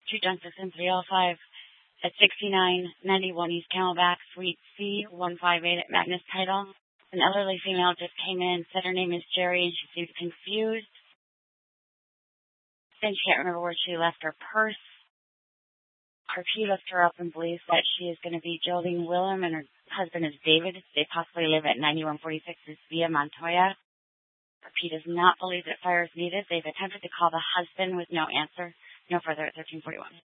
2 John 6 and 305 at 6991 East Camelback, Suite C158 at Magnus Title. An elderly female just came in, said her name is Jerry, and she seemed confused. Then she can't remember where she left her purse. RP looked her up and believes that she is going to be Geraldine Willem, and her husband is David. They possibly live at 9146 Via Montoya. RP does not believe that fire is needed. They've attempted to call the husband with no answer. No further at 1341.